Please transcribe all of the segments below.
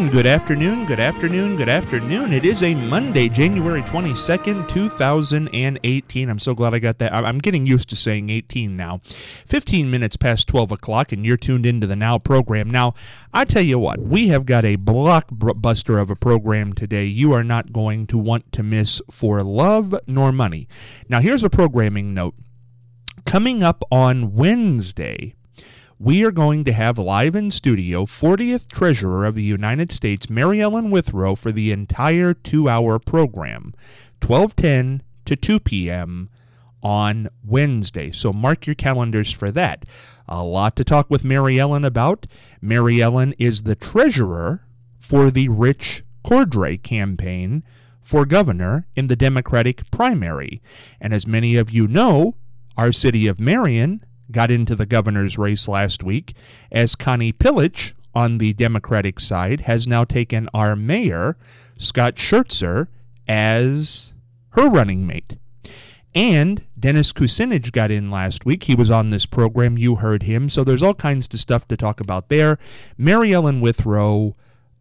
afternoon, good afternoon, good afternoon, good afternoon. It is a Monday, January 22nd, 2018. I'm so glad I got that. I'm getting used to saying 18 now. 15 minutes past 12 o'clock, and you're tuned into the Now program. Now, I tell you what, we have got a blockbuster of a program today you are not going to want to miss for love nor money. Now, here's a programming note. Coming up on Wednesday, we are going to have live in studio 40th Treasurer of the United States, Mary Ellen Withrow, for the entire 2-hour program, 12:10 to 2 p.m. on Wednesday. So mark your calendars for that. A lot to talk with Mary Ellen about. Mary Ellen is the treasurer for the Rich Cordray campaign for governor in the Democratic primary. And as many of you know, our city of Marion got into the governor's race last week, as Connie Pillich on the Democratic side has now taken our mayor, Scott Schertzer, as her running mate. And Dennis Kucinich got in last week. He was on this program. You heard him. So there's all kinds of stuff to talk about there. Mary Ellen Withrow,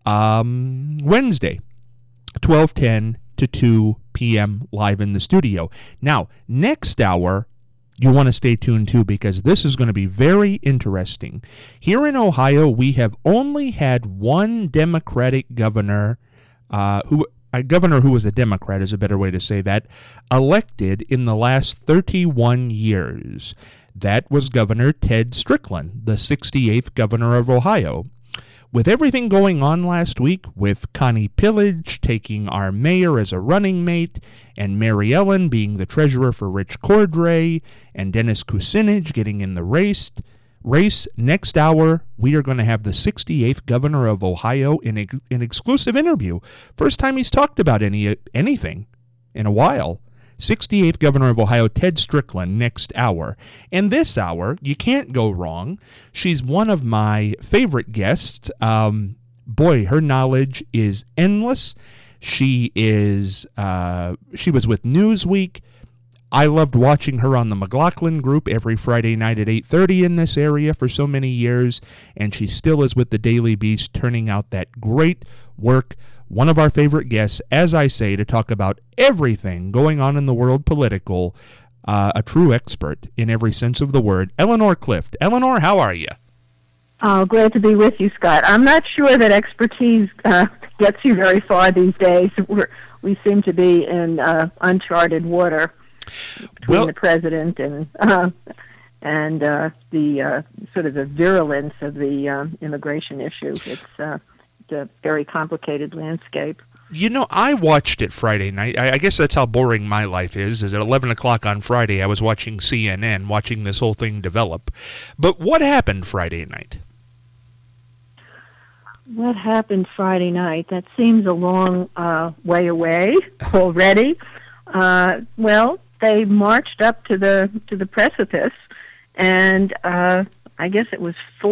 Wednesday, 12:10 to 2 p.m. live in the studio. Now, next hour, you want to stay tuned too, because this is going to be very interesting. Here in Ohio, we have only had one Democratic governor, a governor who was a Democrat is a better way to say that, elected in the last 31 years. That was Governor Ted Strickland, the 68th governor of Ohio. With everything going on last week, with Connie Pillich taking our mayor as a running mate, and Mary Ellen being the treasurer for Rich Cordray, and Dennis Kucinich getting in the race, next hour, we are going to have the 68th governor of Ohio in an exclusive interview. First time he's talked about anything in a while. 68th governor of Ohio, Ted Strickland, next hour. And this hour, you can't go wrong. She's one of my favorite guests. Boy, her knowledge is endless. She was with Newsweek. I loved watching her on the McLaughlin Group every Friday night at 8:30 in this area for so many years, and she still is with the Daily Beast, turning out that great work. One of our favorite guests, as I say, to talk about everything going on in the world political, a true expert in every sense of the word, Eleanor Clift. Eleanor, how are you? Oh, glad to be with you, Scott. I'm not sure that expertise gets you very far these days. We seem to be in uncharted water between the president and the sort of the virulence of the immigration issue. It's a very complicated landscape. You know, I watched it Friday night. I guess that's how boring my life is at 11 o'clock on Friday, I was watching CNN, watching this whole thing develop. But what happened Friday night? What happened Friday night? That seems a long way away already. Well, they marched up to the precipice, and I guess it was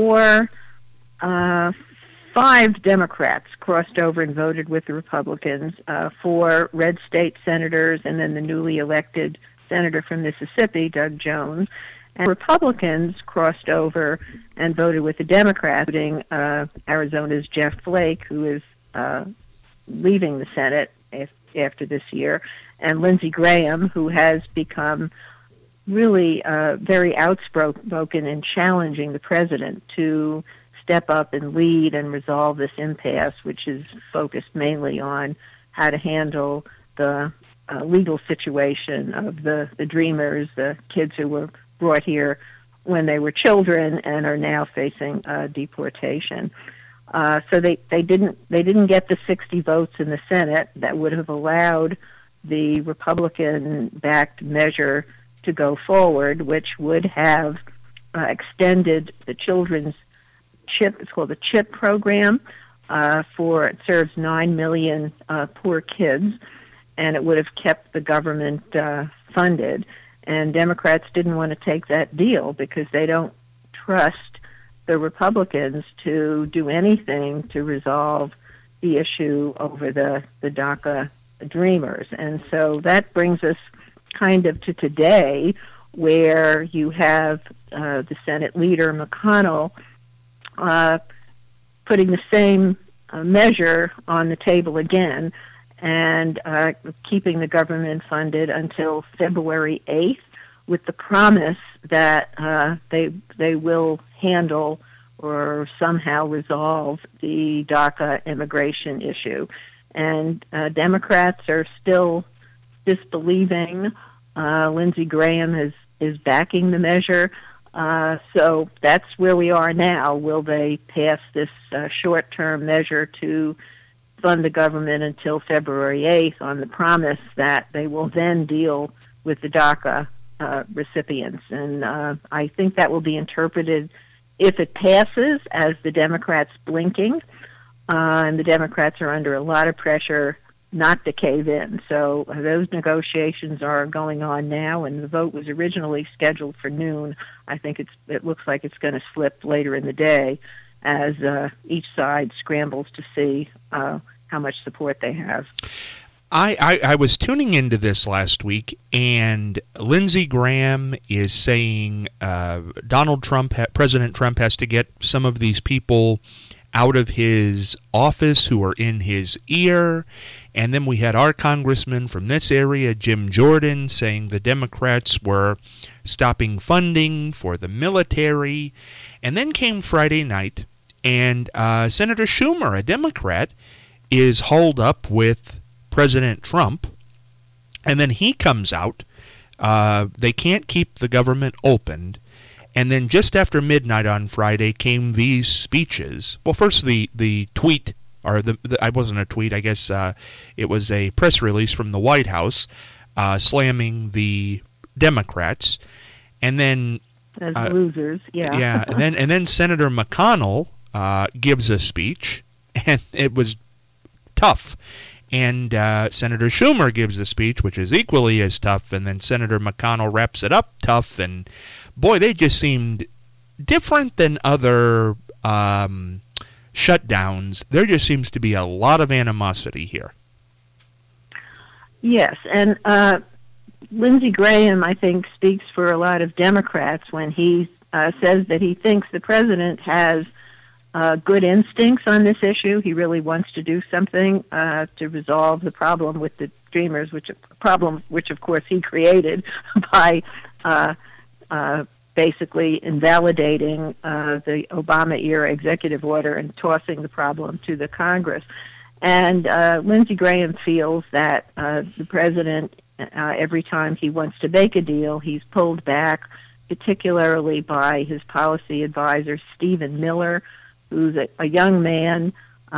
5 Democrats crossed over and voted with the Republicans, 4 red state senators, and then the newly elected senator from Mississippi, Doug Jones. And Republicans crossed over and voted with the Democrats, including Arizona's Jeff Flake, who is leaving the Senate after this year, and Lindsey Graham, who has become really very outspoken in challenging the president to step up and lead and resolve this impasse, which is focused mainly on how to handle the legal situation of the Dreamers, the kids who were brought here when they were children and are now facing deportation. So they didn't get the 60 votes in the Senate that would have allowed the Republican-backed measure to go forward, which would have extended the children's CHIP. It's called the CHIP program. It serves 9 million poor kids, and it would have kept the government funded. And Democrats didn't want to take that deal because they don't trust the Republicans to do anything to resolve the issue over the DACA Dreamers. And so that brings us kind of to today, where you have the Senate leader, McConnell, putting the same measure on the table again, and keeping the government funded until February 8th, with the promise that they will handle or somehow resolve the DACA immigration issue. And Democrats are still disbelieving. Lindsey Graham is backing the measure. So that's where we are now. Will they pass this short-term measure to fund the government until February 8th on the promise that they will then deal with the DACA recipients? And I think that will be interpreted, if it passes, as the Democrats blinking. And the Democrats are under a lot of pressure not to cave in. So those negotiations are going on now, and the vote was originally scheduled for noon. I think it looks like it's going to slip later in the day as each side scrambles to see how much support they have. I was tuning into this last week, and Lindsey Graham is saying President Trump has to get some of these people out of his office who are in his ear. And then we had our congressman from this area, Jim Jordan, saying the Democrats were stopping funding for the military. And then came Friday night, and Senator Schumer, a Democrat, is hauled up with President Trump. And then he comes out. They can't keep the government opened. And then just after midnight on Friday came these speeches. Well, first the tweet, or I wasn't a tweet, I guess it was a press release from the White House slamming the Democrats. And then as losers, yeah. Yeah, and then Senator McConnell gives a speech, and it was tough. And Senator Schumer gives a speech, which is equally as tough, and then Senator McConnell wraps it up tough, and boy, they just seemed different than other shutdowns. There just seems to be a lot of animosity here. Yes, and Lindsey Graham, I think, speaks for a lot of Democrats when he says that he thinks the president has good instincts on this issue. He really wants to do something to resolve the problem with the Dreamers, which of course he created by basically invalidating the Obama-era executive order and tossing the problem to the Congress. And Lindsey Graham feels that the president, every time he wants to make a deal, he's pulled back, particularly by his policy advisor, Stephen Miller, who's a young man,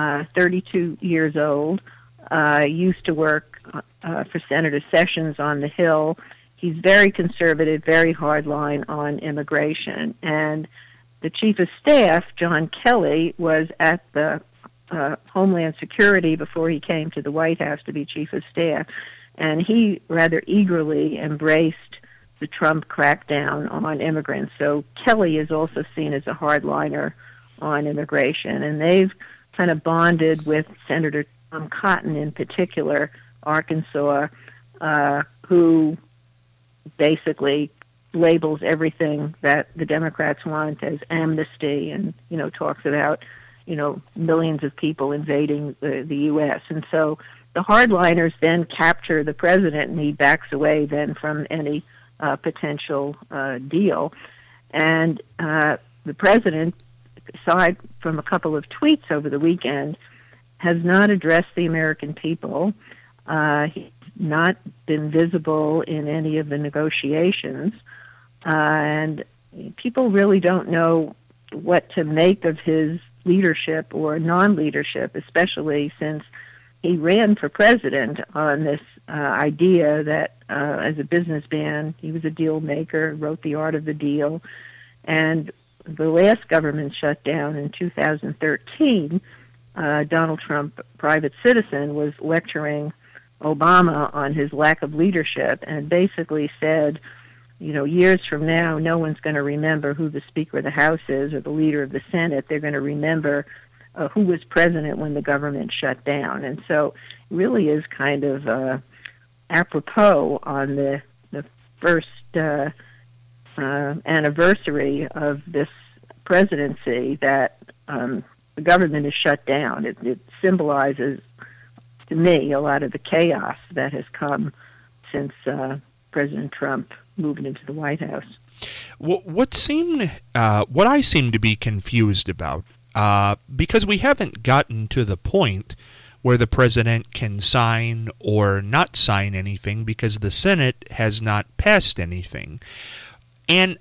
32 years old, used to work for Senator Sessions on the Hill. He's very conservative, very hardline on immigration. And the chief of staff, John Kelly, was at the Homeland Security before he came to the White House to be chief of staff. And he rather eagerly embraced the Trump crackdown on immigrants. So Kelly is also seen as a hardliner on immigration. And they've kind of bonded with Senator Tom Cotton in particular, Arkansas, who basically labels everything that the Democrats want as amnesty and, talks about, millions of people invading the U.S. And so the hardliners then capture the president, and he backs away then from any potential deal. And the president, aside from a couple of tweets over the weekend, has not addressed the American people. He's not been visible in any of the negotiations. And people really don't know what to make of his leadership or non-leadership, especially since he ran for president on this idea that as a businessman, he was a deal maker, wrote The Art of the Deal. And the last government shutdown in 2013, Donald Trump, private citizen, was lecturing Obama on his lack of leadership and basically said, years from now, no one's going to remember who the Speaker of the House is or the leader of the Senate. They're going to remember who was president when the government shut down. And so it really is kind of apropos on the first anniversary of this presidency that the government is shut down. It symbolizes, to me, a lot of the chaos that has come since President Trump moved into the White House. What I seem to be confused about, because we haven't gotten to the point where the president can sign or not sign anything because the Senate has not passed anything. And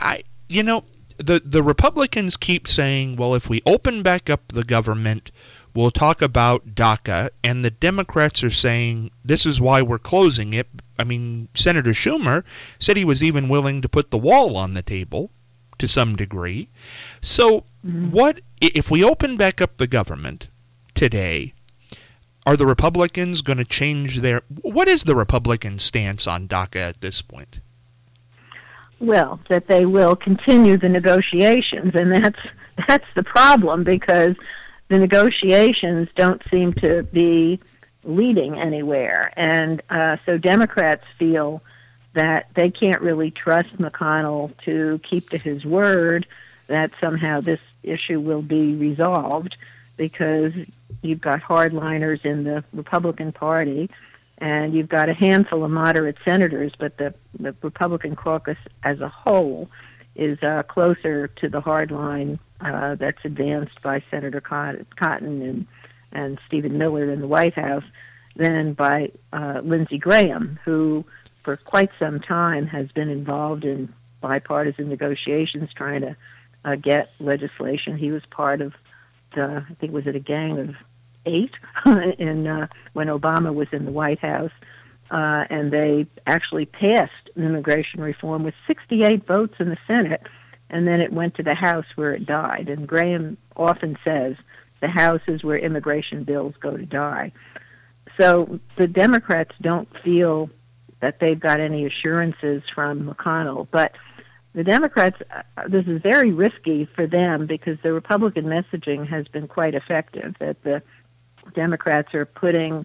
the Republicans keep saying, well, if we open back up the government, we'll talk about DACA, and the Democrats are saying this is why we're closing it. I mean, Senator Schumer said he was even willing to put the wall on the table to some degree. So what if we open back up the government today? Are the Republicans going to change their... What is the Republican stance on DACA at this point? Well, that they will continue the negotiations, and that's the problem, because the negotiations don't seem to be leading anywhere. And so Democrats feel that they can't really trust McConnell to keep to his word, that somehow this issue will be resolved, because you've got hardliners in the Republican Party, and you've got a handful of moderate senators, but the Republican caucus as a whole is closer to the hardline that's advanced by Senator Cotton and Stephen Miller in the White House than by Lindsey Graham, who for quite some time has been involved in bipartisan negotiations trying to get legislation. He was part of I think was it a gang of 8 when Obama was in the White House, and they actually passed immigration reform with 68 votes in the Senate, and then it went to the House where it died. And Graham often says the House is where immigration bills go to die. So the Democrats don't feel that they've got any assurances from McConnell, but the Democrats, this is very risky for them because the Republican messaging has been quite effective, that the Democrats are putting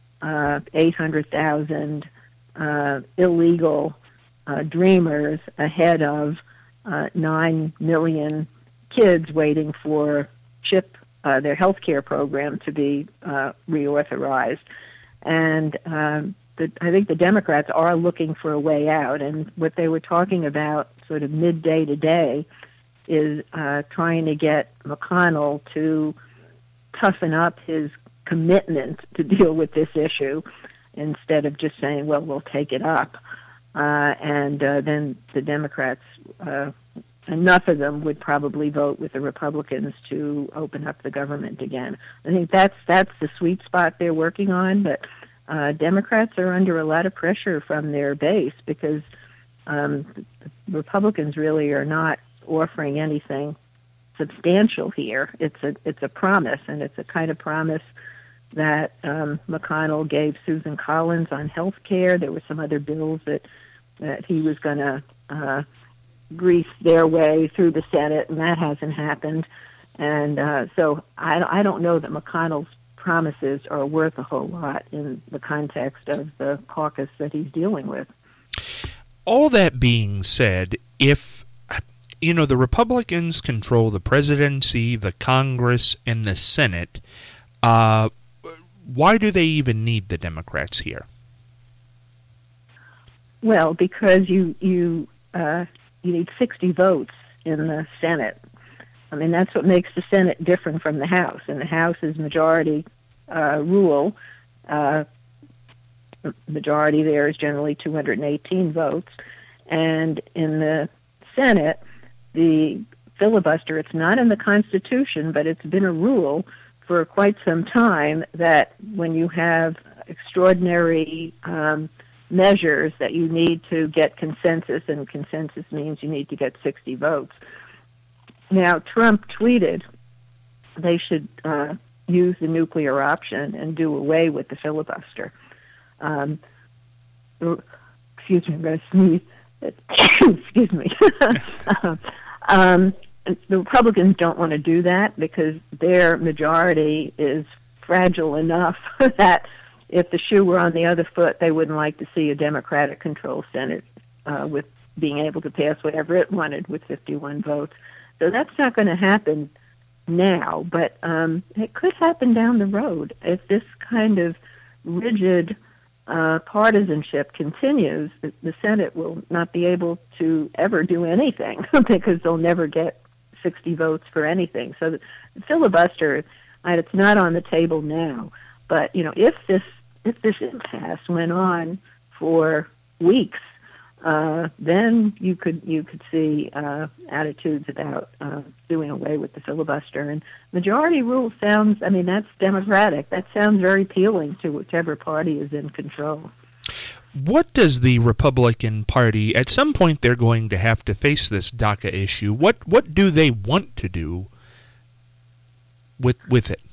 800,000 illegal dreamers ahead of 9 million kids waiting for CHIP, their health care program, to be reauthorized. And I think the Democrats are looking for a way out, and what they were talking about sort of midday today is trying to get McConnell to toughen up his commitment to deal with this issue instead of just saying, well, we'll take it up. And then the Democrats, enough of them would probably vote with the Republicans to open up the government again. I think that's the sweet spot they're working on, but Democrats are under a lot of pressure from their base because Republicans really are not offering anything substantial here. It's a promise, and it's a kind of promise that McConnell gave Susan Collins on health care. There were some other bills that he was going to grease their way through the Senate, and that hasn't happened. And so I don't know that McConnell's promises are worth a whole lot in the context of the caucus that he's dealing with. All that being said, if the Republicans control the presidency, the Congress, and the Senate, why do they even need the Democrats here? Well, because you need 60 votes in the Senate. I mean, that's what makes the Senate different from the House. And the House is majority rule. Majority there is generally 218 votes. And in the Senate, the filibuster, it's not in the Constitution, but it's been a rule for quite some time that when you have extraordinary measures that you need to get consensus, and consensus means you need to get 60 votes. Now, Trump tweeted they should use the nuclear option and do away with the filibuster. Excuse me, I'm going to sneeze. Excuse me. The Republicans don't want to do that because their majority is fragile enough that if the shoe were on the other foot, they wouldn't like to see a Democratic-controlled Senate with being able to pass whatever it wanted with 51 votes. So that's not going to happen now, but it could happen down the road if this kind of rigid partisanship continues. The Senate will not be able to ever do anything because they'll never get 60 votes for anything. So the filibuster, it's not on the table now, but if this impasse went on for weeks, then you could see attitudes about doing away with the filibuster. And majority rule sounds, that's democratic. That sounds very appealing to whichever party is in control. What does the Republican Party, at some point they're going to have to face this DACA issue. What do they want to do with it?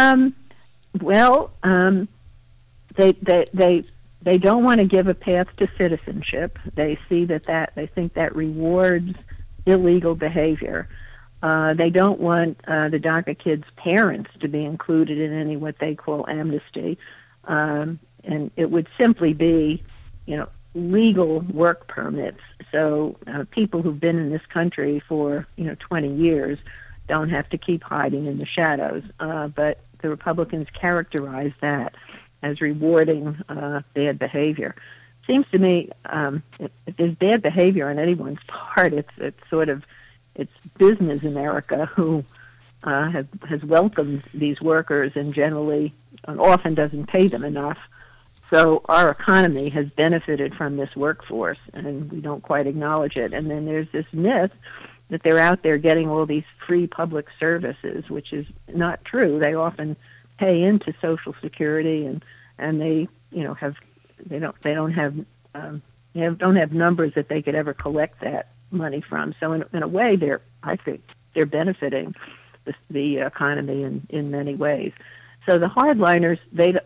They don't want to give a path to citizenship. They see they think that rewards illegal behavior. They don't want the DACA kids' parents to be included in any what they call amnesty, and it would simply be, legal work permits. So people who've been in this country for 20 years don't have to keep hiding in the shadows. But the Republicans characterize that as rewarding bad behavior. Seems to me if there's bad behavior on anyone's part, it's business America who has welcomed these workers and generally and often doesn't pay them enough. So our economy has benefited from this workforce, and we don't quite acknowledge it. And then there's this myth that they're out there getting all these free public services, which is not true. They often pay into Social Security, and they don't have numbers that they could ever collect that money from. So in a way, I think they're benefiting the economy in many ways. So the hardliners,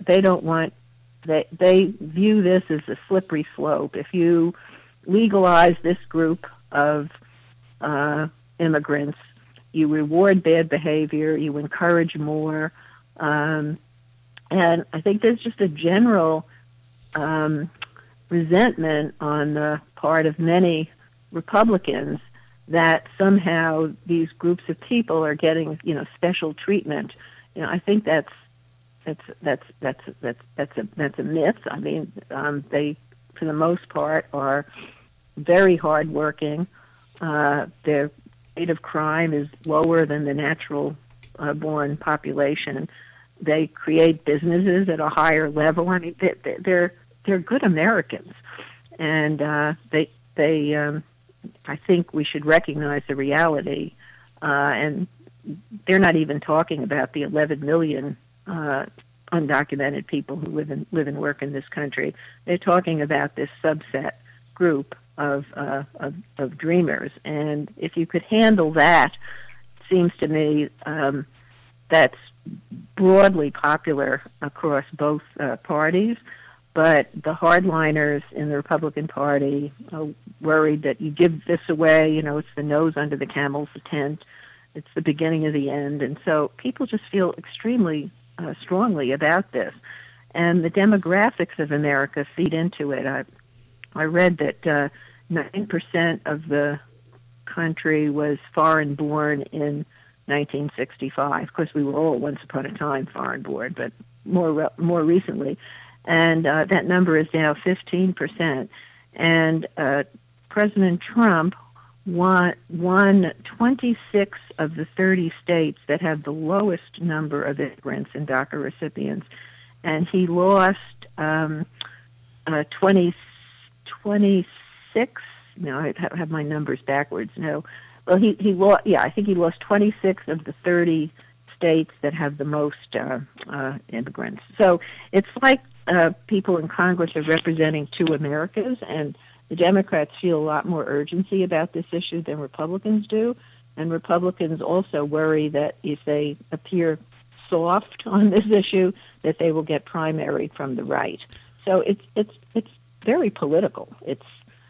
they view this as a slippery slope. If you legalize this group of immigrants, you reward bad behavior, you encourage more. And I think there's just a general resentment on the part of many Republicans that somehow these groups of people are getting, special treatment. I think that's a myth. They, for the most part, are very hardworking. Their rate of crime is lower than the natural born population. They create businesses at a higher level. They're good Americans, and I think we should recognize the reality. And they're not even talking about the 11 million undocumented people who live and work in this country. They're talking about this subset group of dreamers, and if you could handle that, it seems to me that's broadly popular across both parties. But the hardliners in the Republican Party are worried that you give this away, it's the nose under the camel's tent. It's the beginning of the end. And so people just feel extremely strongly about this. And the demographics of America feed into it. I read that 9% of the country was foreign-born in 1965. Of course, we were all once upon a time foreign-born, but more recently. And that number is now 15%. And President Trump won 26 of the 30 states that have the lowest number of immigrants and DACA recipients. And he lost 26. No, I have my numbers backwards. No. Well, he lost. Yeah, I think he lost 26 of the 30 states that have the most immigrants. So it's like people in Congress are representing two Americas, and the Democrats feel a lot more urgency about this issue than Republicans do. And Republicans also worry that if they appear soft on this issue, that they will get primaried from the right. So it's very political. It's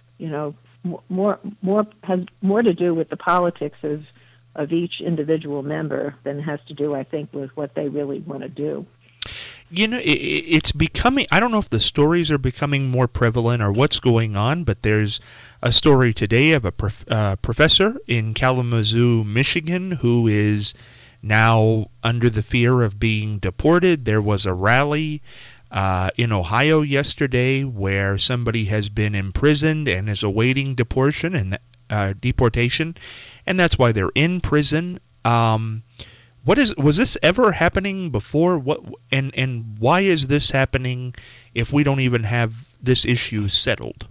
has more to do with the politics of each individual member than it has to do, I think, with what they really want to do. It's becoming, I don't know if the stories are becoming more prevalent or what's going on, but there's a story today of a professor in Kalamazoo, Michigan, who is now under the fear of being deported. There was a rally in Ohio yesterday where somebody has been imprisoned and is awaiting deportation, and that's why they're in prison. Was this ever happening before? What and why is this happening if we don't even have this issue settled?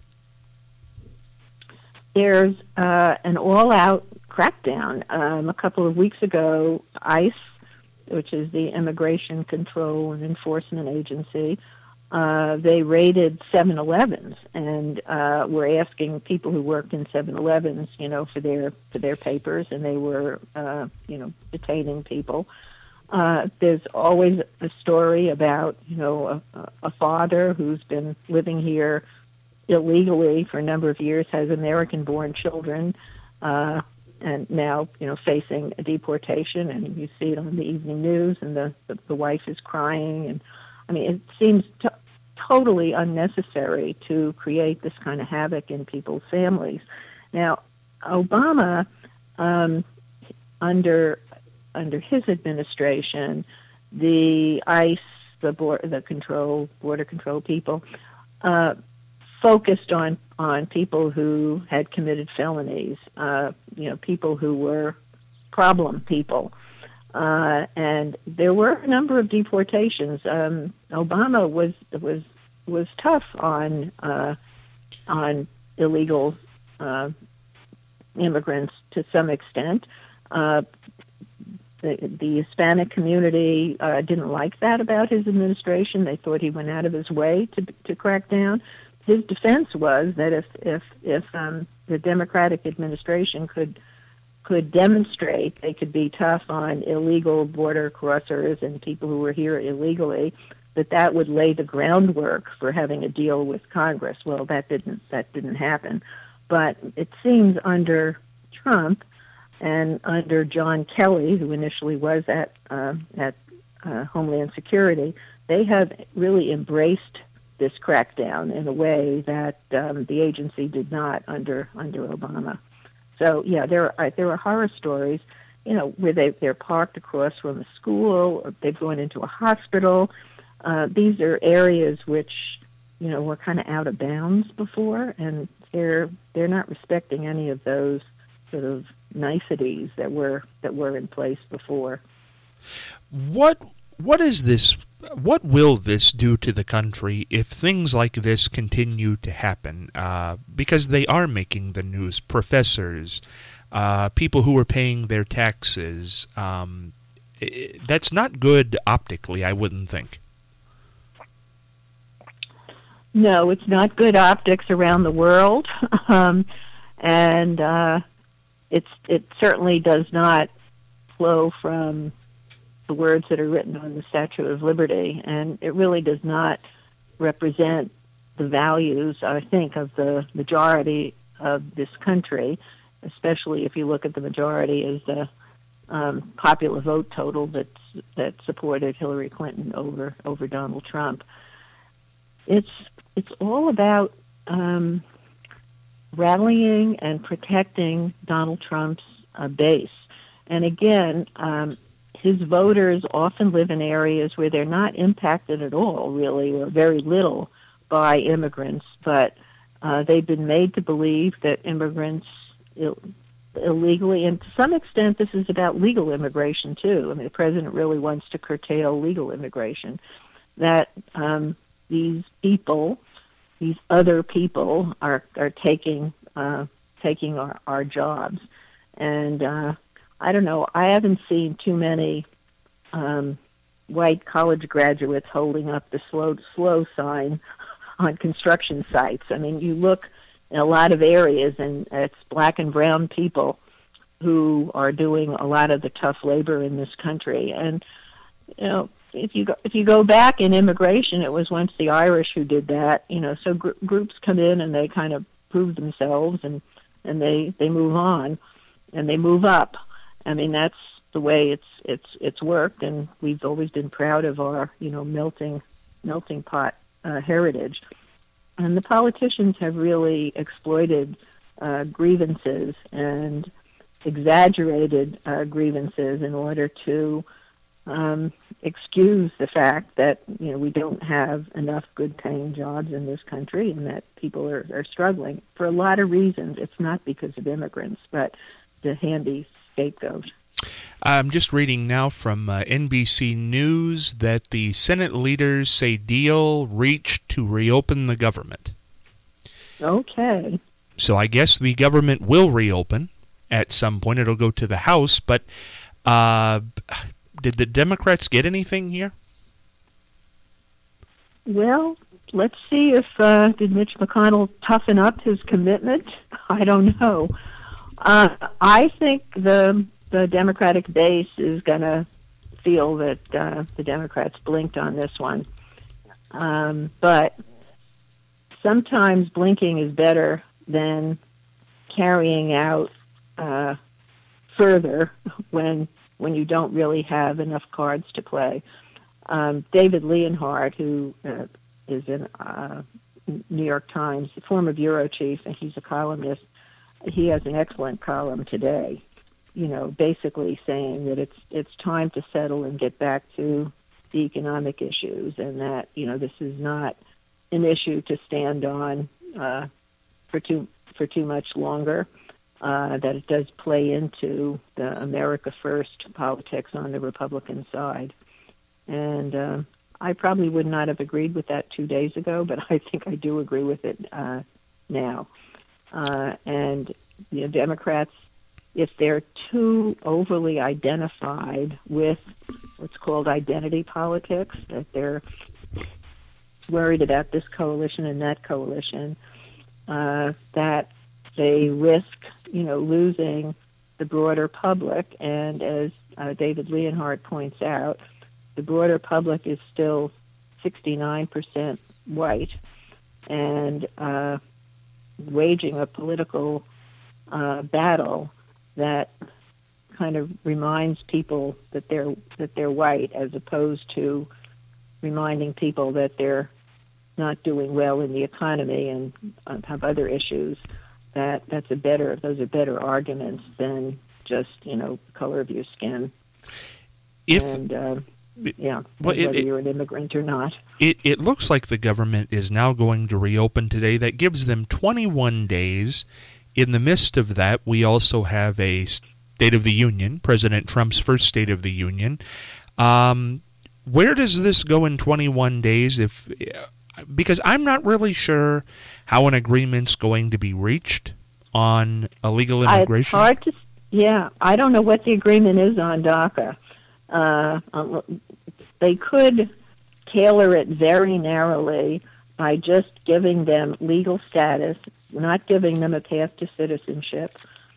There's an all-out crackdown. A couple of weeks ago, ICE, which is the Immigration Control and Enforcement Agency, they raided 7-Elevens and were asking people who worked in 7-Elevens, for their papers, and they were, detaining people. There's always a story about, a father who's been living here illegally for a number of years, has American-born children, and now, facing a deportation, and you see it on the evening news, and the wife is crying, and it seems totally unnecessary to create this kind of havoc in people's families. Now, Obama, under his administration, the ICE, the border control people, focused on people who had committed felonies, people who were problem people. And there were a number of deportations. Obama was tough on illegal immigrants to some extent. The Hispanic community didn't like that about his administration. They thought he went out of his way to crack down. His defense was that if the Democratic administration could demonstrate they could be tough on illegal border crossers and people who were here illegally, that would lay the groundwork for having a deal with Congress. Well, that didn't happen. But it seems under Trump and under John Kelly, who initially was at Homeland Security, they have really embraced this crackdown in a way that the agency did not under Obama. So yeah, there are horror stories, where they're parked across from a school, or they've gone into a hospital. These are areas which, were kind of out of bounds before, and they're not respecting any of those sort of niceties that were in place before. What is this? What will this do to the country if things like this continue to happen? Because they are making the news. Professors, people who are paying their taxes. That's not good optically, I wouldn't think. No, it's not good optics around the world, and it certainly does not flow from the words that are written on the Statue of Liberty, and it really does not represent the values, I think, of the majority of this country, especially if you look at the majority as the popular vote total that supported Hillary Clinton over Donald Trump. It's all about rallying and protecting Donald Trump's base. And again, his voters often live in areas where they're not impacted at all, really, or very little by immigrants, but they've been made to believe that immigrants illegally, and to some extent this is about legal immigration too. The president really wants to curtail legal immigration, that these other people are taking our jobs. And I don't know, I haven't seen too many white college graduates holding up the slow sign on construction sites. You look in a lot of areas, and it's black and brown people who are doing a lot of the tough labor in this country. And if you go back in immigration, it was once the Irish who did that. So groups come in and they kind of prove themselves, and they move on, and they move up. That's the way it's worked, and we've always been proud of our melting pot heritage. And the politicians have really exploited grievances and exaggerated grievances in order to excuse the fact that we don't have enough good-paying jobs in this country and that people are struggling for a lot of reasons. It's not because of immigrants, but the handy scapegoat. I'm just reading now from NBC News that the Senate leaders say deal reached to reopen the government. Okay. So I guess the government will reopen at some point. It'll go to the House, but did the Democrats get anything here? Well, let's see if did Mitch McConnell toughen up his commitment. I don't know. I think the Democratic base is going to feel that the Democrats blinked on this one. But sometimes blinking is better than carrying out further when you don't really have enough cards to play. David Leonhardt, who is in New York Times, the former bureau chief, and he's a columnist, he has an excellent column today, basically saying that it's time to settle and get back to the economic issues, and that this is not an issue to stand on for too much longer. That it does play into the America First politics on the Republican side. And I probably would not have agreed with that 2 days ago, but I think I do agree with it now. And Democrats, if they're too overly identified with what's called identity politics, that they're worried about this coalition and that coalition, that they risk losing the broader public. And as David Leonhardt points out, the broader public is still 69% white, and waging a political battle that kind of reminds people that they're white, as opposed to reminding people that they're not doing well in the economy and have other issues. Those are better arguments than just color of your skin. Whether you're an immigrant or not. It looks like the government is now going to reopen today. That gives them 21 days. In the midst of that, we also have a State of the Union, President Trump's first State of the Union. Where does this go in 21 days? Because I'm not really how an agreement's going to be reached on illegal immigration. It's hard to, I don't know what the agreement is on DACA. They could tailor it very narrowly by just giving them legal status, not giving them a path to citizenship,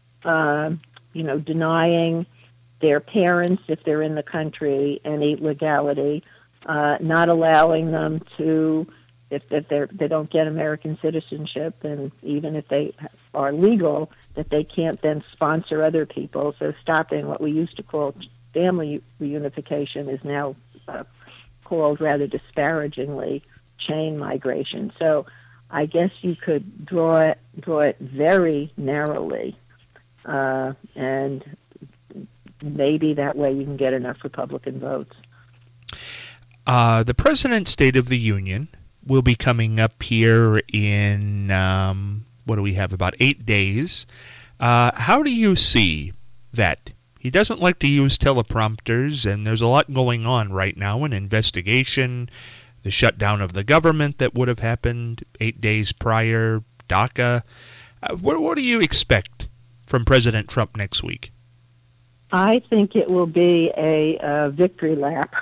denying their parents, if they're in the country, any legality, not allowing them to, if they don't get American citizenship, and even if they are legal, that they can't then sponsor other people. So stopping what we used to call family reunification is now called rather disparagingly chain migration. So I guess you could draw it very narrowly, and maybe that way you can get enough Republican votes. The President's State of the Union will be coming up here in, what do we have, about 8 days. How do you see that? He doesn't like to use teleprompters, and there's a lot going on right now, an investigation, the shutdown of the government that would have happened 8 days prior, DACA. What do you expect from President Trump next week? I think it will be a victory lap.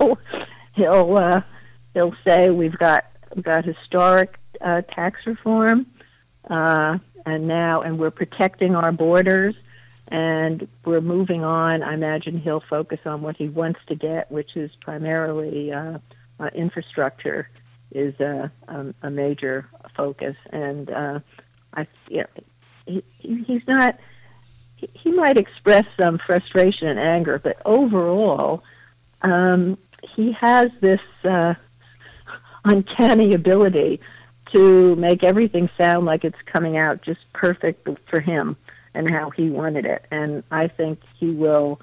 He'll say we've got historic tax reform, and we're protecting our borders, and we're moving on. I imagine he'll focus on what he wants to get, which is primarily infrastructure is a major focus. And he's not. He might express some frustration and anger, but overall, he has this uncanny ability to make everything sound like it's coming out just perfect for him. and how he wanted it. And I think he will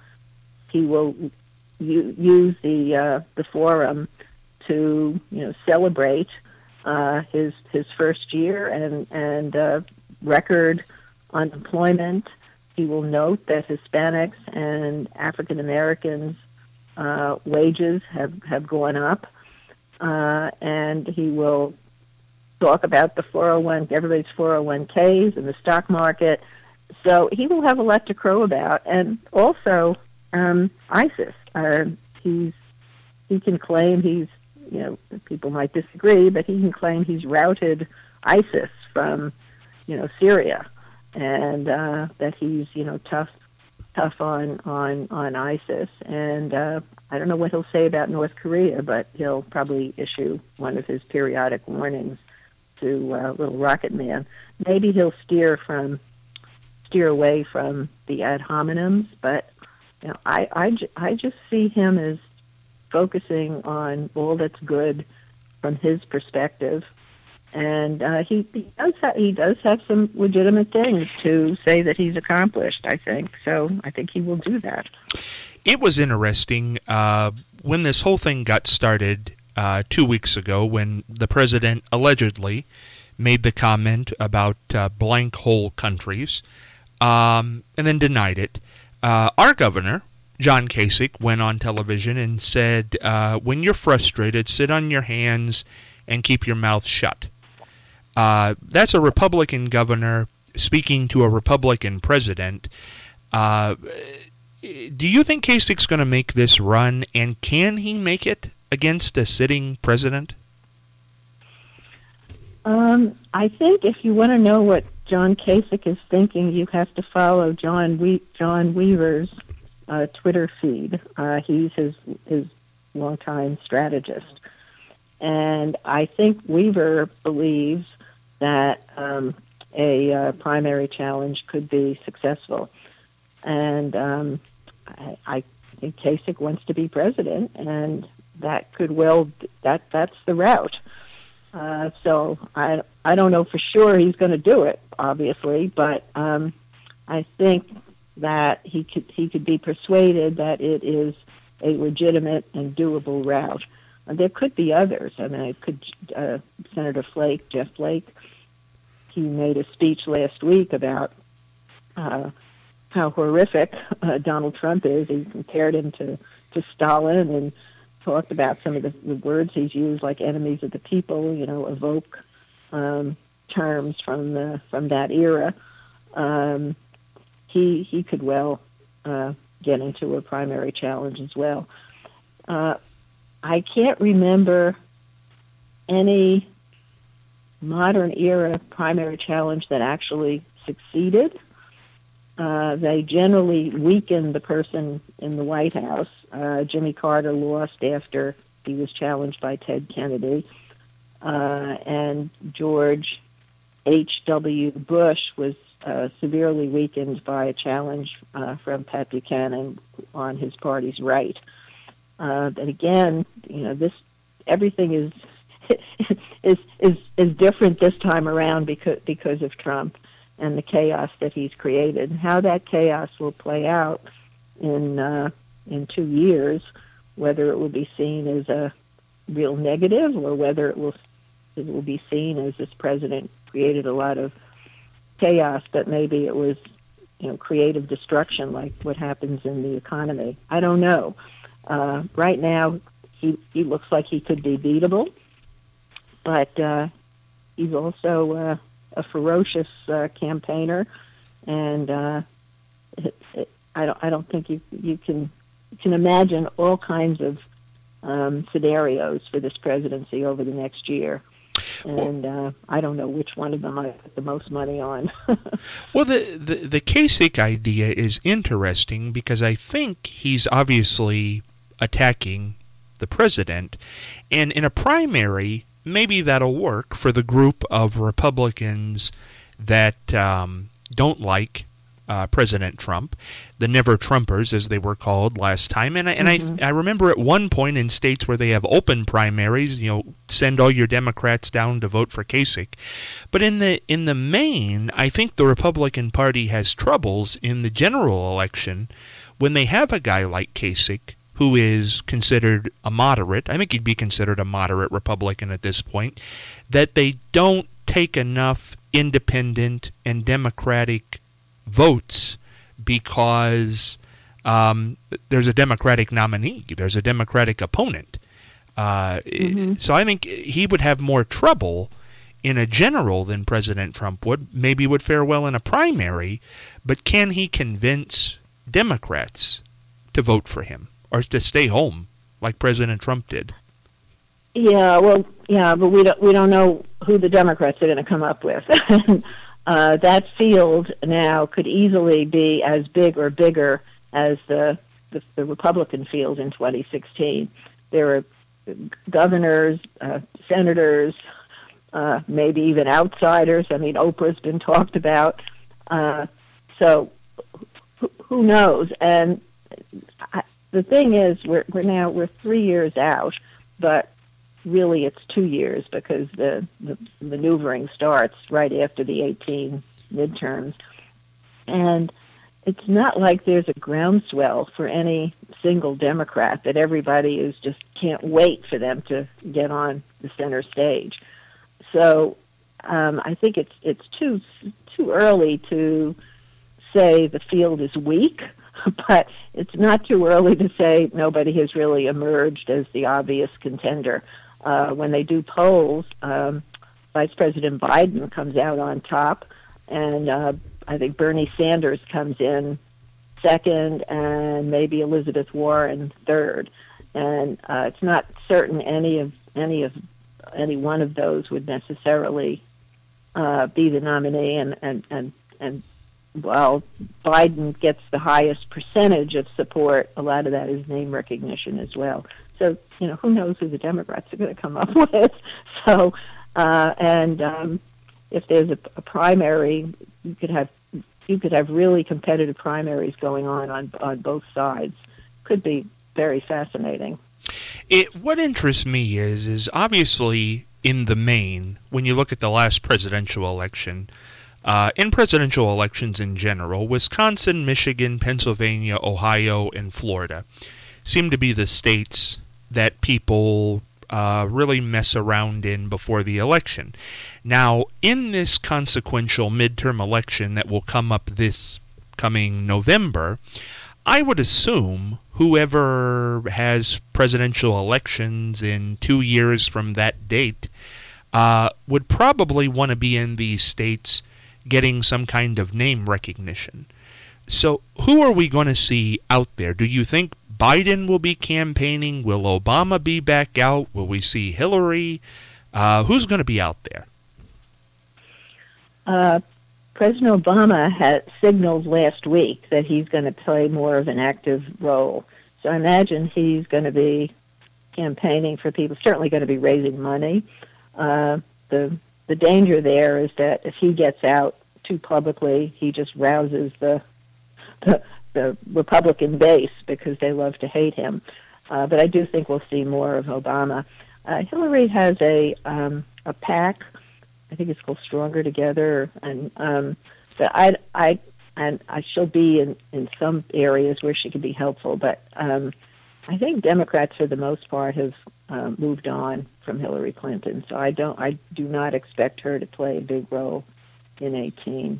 use the forum to celebrate his first year and record unemployment. He will note that Hispanics and African Americans wages have gone up, and he will talk about the everybody's 401ks and the stock market. So he will have a lot to crow about, and also ISIS. He can claim he's, people might disagree, but he can claim he's routed ISIS from, Syria, and that he's, tough on ISIS. And I don't know what he'll say about North Korea, but he'll probably issue one of his periodic warnings to Little Rocket Man. Maybe he'll steer away from the ad hominems, but I just see him as focusing on all that's good from his perspective, and he does have some legitimate things to say that he's accomplished. I think so. I think he will do that. It was interesting when this whole thing got started 2 weeks ago, when the president allegedly made the comment about blank hole countries, and then denied it. Our governor, John Kasich, went on television and said, when you're frustrated, sit on your hands and keep your mouth shut. That's a Republican governor speaking to a Republican president. Do you think Kasich's going to make this run, and can he make it against a sitting president? I think if you want to know what John Kasich is thinking, you have to follow John Weaver's Twitter feed. He's his longtime strategist, and I think Weaver believes that a primary challenge could be successful, and I think Kasich wants to be president, and that could that's the route. So I don't know for sure he's going to do it, obviously, but I think that he could be persuaded that it is a legitimate and doable route. There could be others. I mean, it could Senator Jeff Flake. He made a speech last week about how horrific Donald Trump is. He compared him to Stalin and talked about some of the words he's used, like enemies of the people, evoke terms from that era. He could well get into a primary challenge as well. I can't remember any modern era primary challenge that actually succeeded. They generally weaken the person in the White House. Jimmy Carter lost after he was challenged by Ted Kennedy, and George H.W. Bush was severely weakened by a challenge from Pat Buchanan on his party's right. But again, everything is different this time around because of Trump and the chaos that he's created. How that chaos will play out in 2 years, whether it will be seen as a real negative or whether it will be seen as this president created a lot of chaos, but maybe it was creative destruction like what happens in the economy. I don't know. Right now, he looks like he could be beatable, but he's also a ferocious campaigner, and I don't think you can imagine all kinds of scenarios for this presidency over the next year. And I don't know which one of them I put the most money on. Well, the Kasich idea is interesting because I think he's obviously attacking the president, and in a primary, maybe that'll work for the group of Republicans that don't like President Trump, the Never Trumpers, as they were called last time. And I remember at one point in states where they have open primaries, send all your Democrats down to vote for Kasich. But in the main, I think the Republican Party has troubles in the general election when they have a guy like Kasich, who is considered a moderate. I think he'd be considered a moderate Republican at this point, that they don't take enough independent and Democratic votes because there's a Democratic nominee, there's a Democratic opponent. So I think he would have more trouble in a general than President Trump would. Maybe would fare well in a primary, but can he convince Democrats to vote for him or to stay home like President Trump did? But we don't know who the Democrats are going to come up with. That field now could easily be as big or bigger as the Republican field in 2016. There are governors, senators, maybe even outsiders. I mean, Oprah's been talked about. So who knows? And the thing is, we're 3 years out, but really it's 2 years because the maneuvering starts right after the 18 midterms. And it's not like there's a groundswell for any single Democrat that everybody is just can't wait for them to get on the center stage. So I think it's too early to say the field is weak, but it's not too early to say nobody has really emerged as the obvious contender. When they do polls, Vice President Biden comes out on top, and I think Bernie Sanders comes in second, and maybe Elizabeth Warren third. And it's not certain any one of those would necessarily be the nominee. And while Biden gets the highest percentage of support, a lot of that is name recognition as well. So, who knows who the Democrats are going to come up with. So, if there's a primary, you could have really competitive primaries going on both sides. Could be very fascinating. What interests me is obviously in the main, when you look at the last presidential election, in presidential elections in general, Wisconsin, Michigan, Pennsylvania, Ohio, and Florida seem to be the states that people really mess around in before the election. Now, in this consequential midterm election that will come up this coming November, I would assume whoever has presidential elections in 2 years from that date would probably want to be in these states getting some kind of name recognition. So who are we going to see out there? Do you think Biden will be campaigning? Will Obama be back out? Will we see Hillary? Who's going to be out there? President Obama had signaled last week that he's going to play more of an active role. So I imagine he's going to be campaigning for people, certainly going to be raising money. The danger there is that if he gets out too publicly, he just rouses the Republican base because they love to hate him. But I do think we'll see more of Obama. Hillary has a PAC. I think it's called Stronger Together, and she'll be in some areas where she can be helpful. But I think Democrats, for the most part, have moved on from Hillary Clinton. So I do not expect her to play a big role in 18.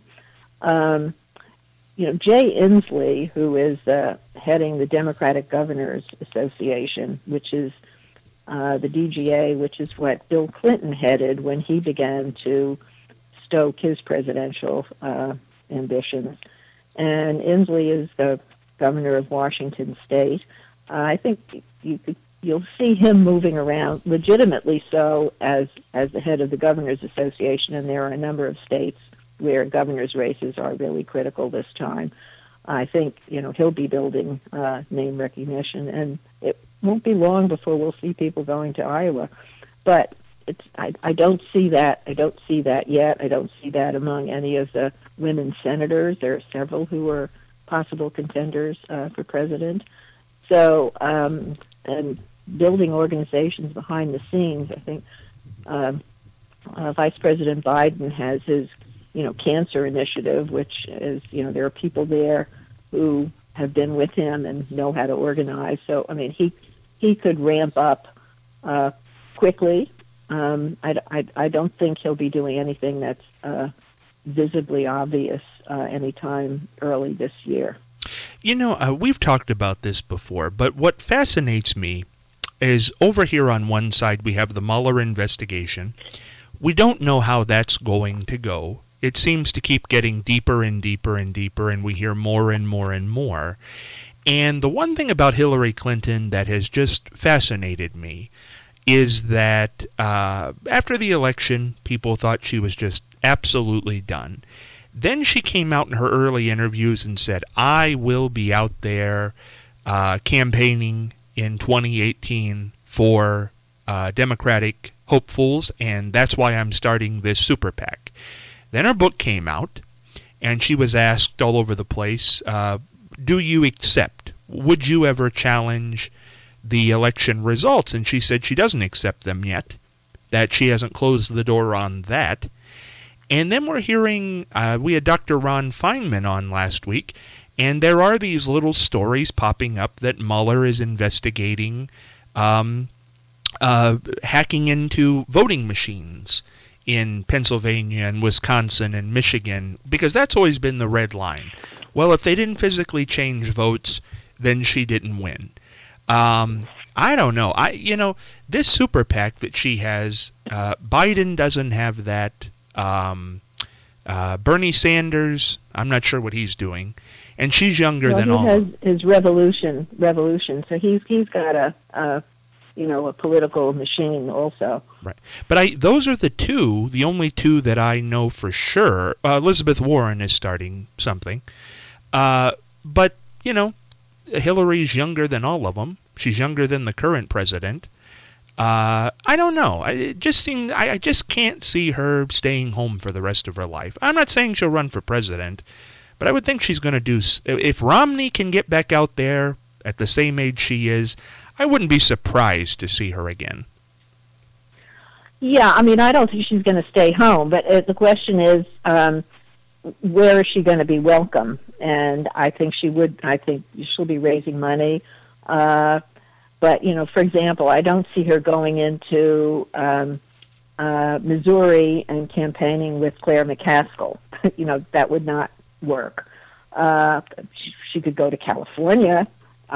Jay Inslee, who is heading the Democratic Governors Association, which is the DGA, which is what Bill Clinton headed when he began to stoke his presidential ambitions. And Inslee is the governor of Washington State. I think you'll see him moving around legitimately so as the head of the Governors Association, and there are a number of states where governors' races are really critical this time. I think, he'll be building name recognition, and it won't be long before we'll see people going to Iowa. But I don't see that. I don't see that yet. I don't see that among any of the women senators. There are several who are possible contenders for president. So, and building organizations behind the scenes. I think Vice President Biden has his, cancer initiative, which is, there are people there who have been with him and know how to organize. So, I mean, he could ramp up quickly. I don't think he'll be doing anything that's visibly obvious anytime early this year. We've talked about this before, but what fascinates me is over here on one side we have the Mueller investigation. We don't know how that's going to go. It seems to keep getting deeper and deeper and deeper, and we hear more and more and more. And the one thing about Hillary Clinton that has just fascinated me is that after the election, people thought she was just absolutely done. Then she came out in her early interviews and said, I will be out there campaigning in 2018 for Democratic hopefuls, and that's why I'm starting this super PAC. Then her book came out, and she was asked all over the place, do you accept? Would you ever challenge the election results? And she said she doesn't accept them yet, that she hasn't closed the door on that. And then we're hearing, we had Dr. Ron Feinman on last week, and there are these little stories popping up that Mueller is investigating hacking into voting machines in Pennsylvania and Wisconsin and Michigan, because that's always been the red line. Well, if they didn't physically change votes, then she didn't win. I don't know. This super PAC that she has, Biden doesn't have that. Bernie Sanders, I'm not sure what he's doing, and she's younger than all. He has his revolution. So he's got a political machine also. Right, but those are the only two that I know for sure. Elizabeth Warren is starting something, but Hillary's younger than all of them. She's younger than the current president. I don't know. I just can't see her staying home for the rest of her life. I'm not saying she'll run for president, but I would think she's going to do. If Romney can get back out there at the same age she is, I wouldn't be surprised to see her again. Yeah, I mean, I don't think she's going to stay home, but the question is, where is she going to be welcome? And I think she'll be raising money. But, for example, I don't see her going into Missouri and campaigning with Claire McCaskill. That would not work. She could go to California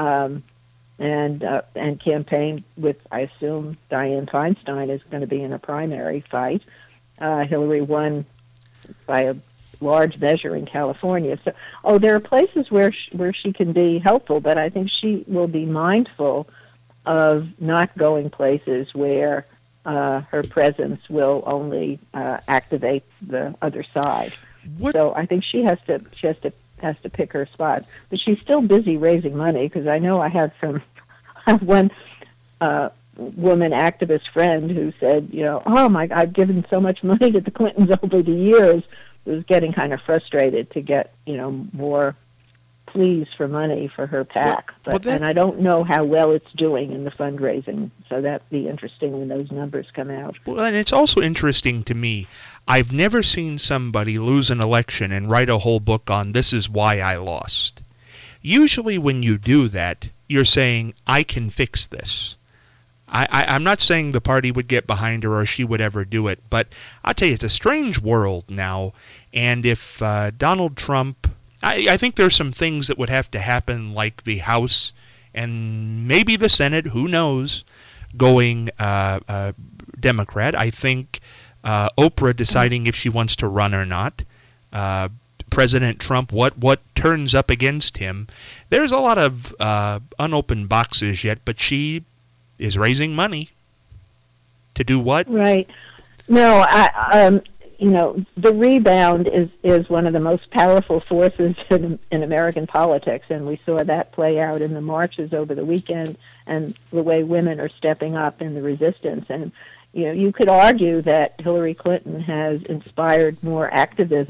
and campaign with, I assume, Dianne Feinstein is going to be in a primary fight. Hillary won by a large measure in California. So, there are places where she can be helpful, but I think she will be mindful of not going places where her presence will only activate the other side. So I think she has to pick her spots. But she's still busy raising money, because I know I have one woman activist friend who said, I've given so much money to the Clintons over the years. Was getting kind of frustrated to get more pleas for money for her PAC, and I don't know how well it's doing in the fundraising. So that'd be interesting when those numbers come out. Well, and it's also interesting to me. I've never seen somebody lose an election and write a whole book on this is why I lost. Usually, when you do that, you're saying I can fix this. I'm not saying the party would get behind her or she would ever do it, but I'll tell you, it's a strange world now. And if Donald Trump, I think there's some things that would have to happen, like the House and maybe the Senate, who knows, going Democrat. I think Oprah deciding if she wants to run or not. President Trump, what turns up against him. There's a lot of unopened boxes yet, but she is raising money to do what? Right. No, the rebound is one of the most powerful forces in American politics, and we saw that play out in the marches over the weekend and the way women are stepping up in the resistance. And, you could argue that Hillary Clinton has inspired more activism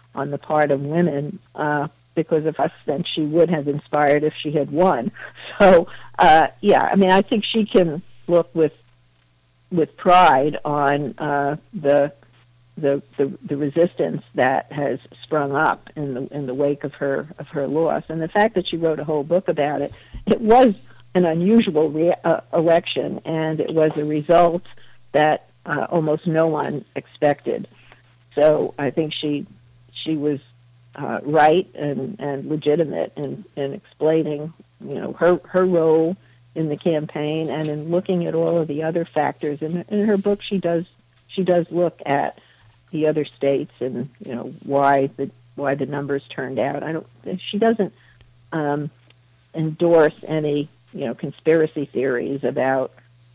on the part of women because of us than she would have inspired if she had won. So, I mean, I think she can look with pride on the resistance that has sprung up in the wake of her loss, and the fact that she wrote a whole book about it. It was an unusual election, and it was a result that almost no one expected. So I think she was right and legitimate in explaining, her role in the campaign and in looking at all of the other factors. In her book, she does look at the other states and why the numbers turned out. She doesn't endorse any conspiracy theories about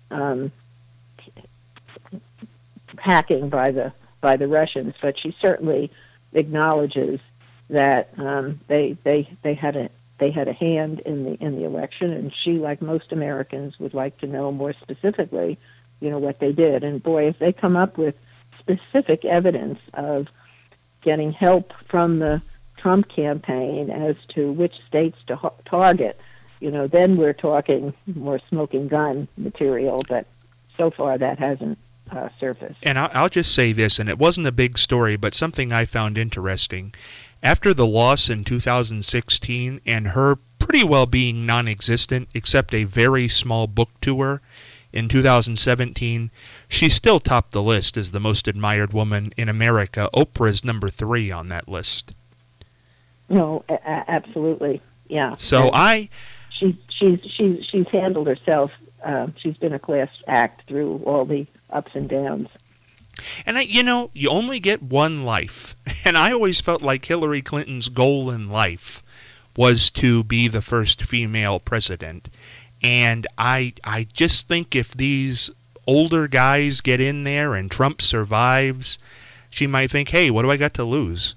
hacking by the Russians, but she certainly acknowledges that they had a hand in the election, and she, like most Americans, would like to know more specifically, what they did. And boy, if they come up with specific evidence of getting help from the Trump campaign as to which states to target, then we're talking more smoking gun material. But so far, that hasn't surfaced. And I'll just say this, and it wasn't a big story, but something I found interesting. After the loss in 2016 and her pretty well being non-existent except a very small book tour in 2017, she still topped the list as the most admired woman in America. Oprah's number 3 on that list. No, absolutely, yeah. So she's handled herself. She's been a class act through all the ups and downs. And you only get one life. And I always felt like Hillary Clinton's goal in life was to be the first female president. And I just think if these older guys get in there and Trump survives, she might think, hey, what do I got to lose?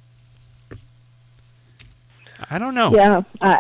I don't know. Yeah,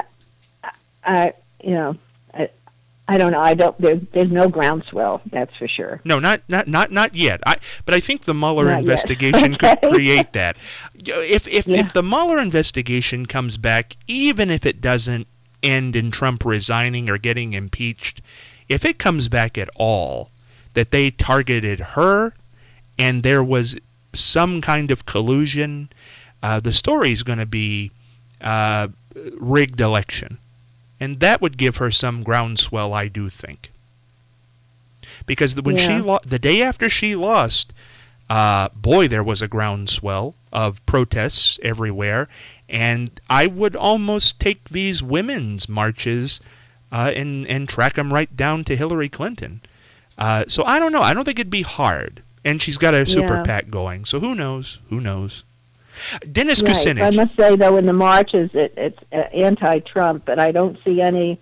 I don't know. There's no groundswell. That's for sure. No, not yet. But I think the Mueller investigation could create that. If the Mueller investigation comes back, even if it doesn't end in Trump resigning or getting impeached, if it comes back at all that they targeted her and there was some kind of collusion, the story is going to be rigged election. And that would give her some groundswell, I do think. Because when the day after she lost, there was a groundswell of protests everywhere. And I would almost take these women's marches and track them right down to Hillary Clinton. So I don't know. I don't think it'd be hard. And she's got a super PAC going. So who knows? Who knows? Dennis Kucinich. I must say, though, in the marches, it's anti-Trump, but I don't see any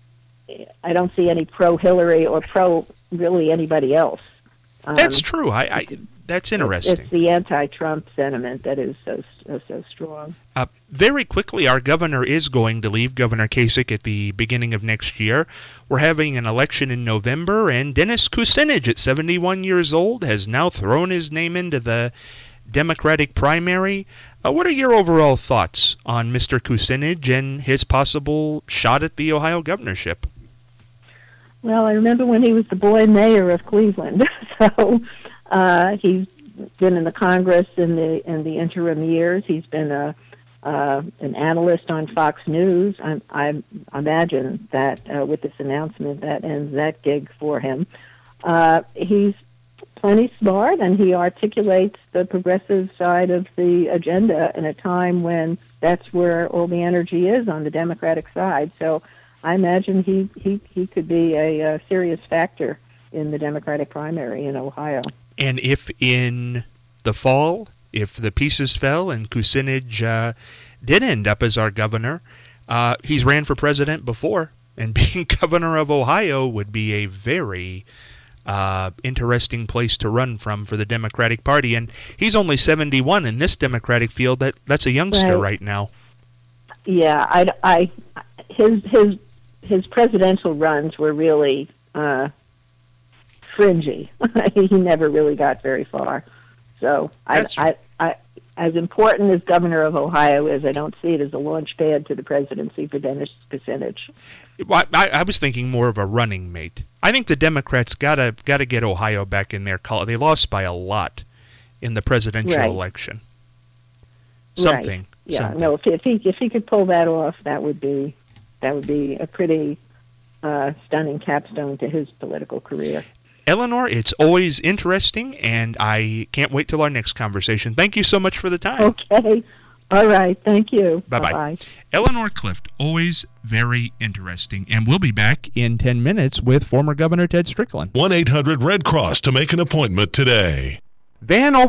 pro-Hillary or pro-really anybody else. That's true. That's interesting. It's the anti-Trump sentiment that is so strong. Very quickly, our governor is going to leave, Governor Kasich, at the beginning of next year. We're having an election in November, and Dennis Kucinich, at 71 years old, has now thrown his name into the Democratic primary. What are your overall thoughts on Mr. Kucinich and his possible shot at the Ohio governorship? Well, I remember when he was the boy mayor of Cleveland. So he's been in the Congress in the interim years. He's been an analyst on Fox News. I imagine that with this announcement, that ends that gig for him. He's plenty smart, and he articulates the progressive side of the agenda in a time when that's where all the energy is on the Democratic side. So I imagine he could be a serious factor in the Democratic primary in Ohio. And if in the fall, if the pieces fell and Kucinich did end up as our governor, he's ran for president before, and being governor of Ohio would be a very interesting place to run from for the Democratic Party. And he's only 71 in this Democratic field. That's a youngster right now. Yeah, his presidential runs were really fringy. He never really got very far. So as important as governor of Ohio is, I don't see it as a launch pad to the presidency for Dennis Kucinich. Well, I was thinking more of a running mate. I think the Democrats gotta get Ohio back in their color. They lost by a lot in the presidential election. Something. Right. Yeah. Something. No. If he could pull that off, that would be a pretty stunning capstone to his political career. Eleanor, it's always interesting, and I can't wait till our next conversation. Thank you so much for the time. Okay. All right. Thank you. Bye-bye. Bye-bye. Eleanor Clift, always very interesting. And we'll be back in 10 minutes with former Governor Ted Strickland. 1-800-RED-CROSS to make an appointment today. Van over